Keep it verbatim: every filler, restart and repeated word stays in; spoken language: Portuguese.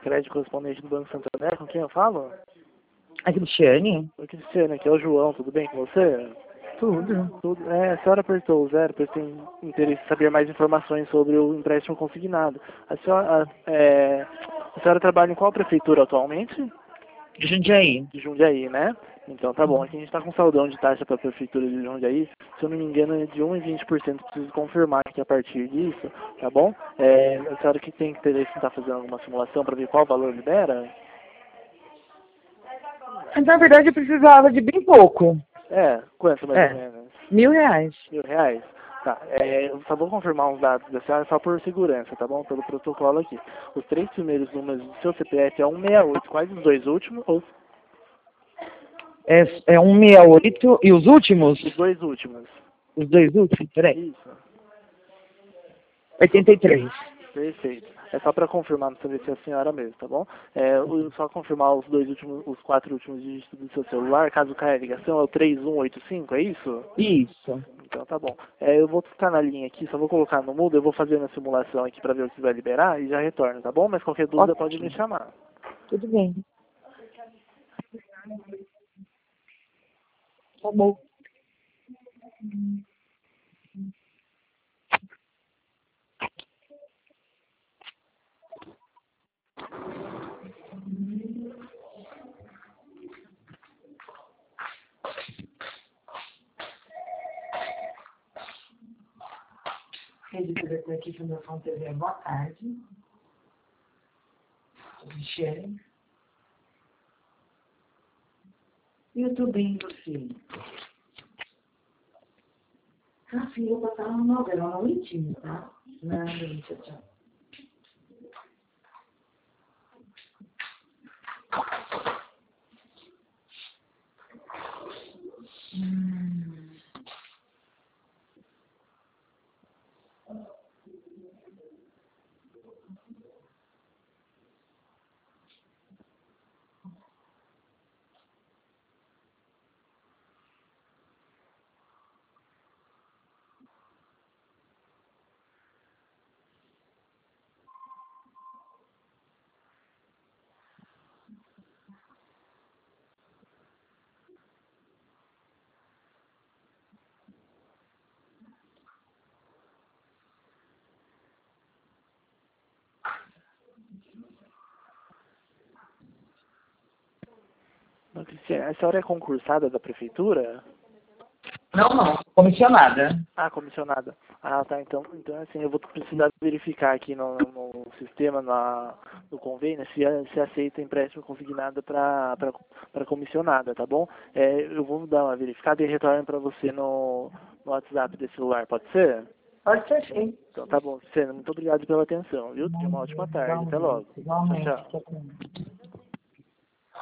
crédito correspondente do Banco Santander, com quem eu falo? A Cristiane? Oi, Cristiane, aqui é o João, tudo bem com você? Tudo. Tudo. É, a senhora apertou o zero, pois tem interesse em saber mais informações sobre o empréstimo consignado. A senhora, a, é, a senhora trabalha em qual prefeitura atualmente? De Jundiaí. De Jundiaí, né? Então tá bom, aqui a gente está com saldão de taxa para a prefeitura de Jundiaí, se eu não me engano é de um vírgula vinte por cento, preciso confirmar que a partir disso, tá bom? É, a senhora que tem interesse em estar fazendo alguma simulação para ver qual valor libera? Na verdade, eu precisava de bem pouco. É, quanto mais É. ou menos? Mil reais. Mil reais? Tá, é, eu só vou confirmar uns dados da senhora só por segurança, tá bom? Pelo protocolo aqui. Os três primeiros números do seu C P F é cento e sessenta e oito, quais os dois últimos? Ou É, é um sessenta e oito. E os últimos? os dois últimos? Os dois últimos? Peraí. Isso. oitenta e três. Perfeito. É só para confirmar, não saber se é a senhora mesmo, tá bom? É, o- só confirmar os dois últimos, os quatro últimos dígitos do seu celular, caso caia a ligação, é o três um oito cinco, é isso? Isso. Então tá bom. É, eu vou ficar na linha aqui, só vou colocar no mudo, eu vou fazer a simulação aqui para ver o que vai liberar e já retorno, tá bom? Mas qualquer dúvida Ótimo. pode me chamar. Tudo bem. Tá bom. Rede T V com aqui, Fundação T V, boa tarde. Michele. E eu tô bem, você? Ah, sim, eu vou passar uma novela, não mentira, tá? Não, tchau, tchau. Hum. Ô, Cristiane, a senhora é concursada da prefeitura? Não, não, comissionada. Ah, comissionada. Ah, tá. Então, então assim, eu vou precisar verificar aqui no, no sistema, na, no convênio, se, se aceita empréstimo consignado para comissionada, tá bom? É, eu vou dar uma verificada e retorno para você no, no WhatsApp desse celular, pode ser? Pode ser sim. Então tá bom, Luciana, muito obrigado pela atenção, viu? Tenha uma ótima tarde. Até logo. Igualmente, Tchau, igualmente. tchau. Tchau, tchau.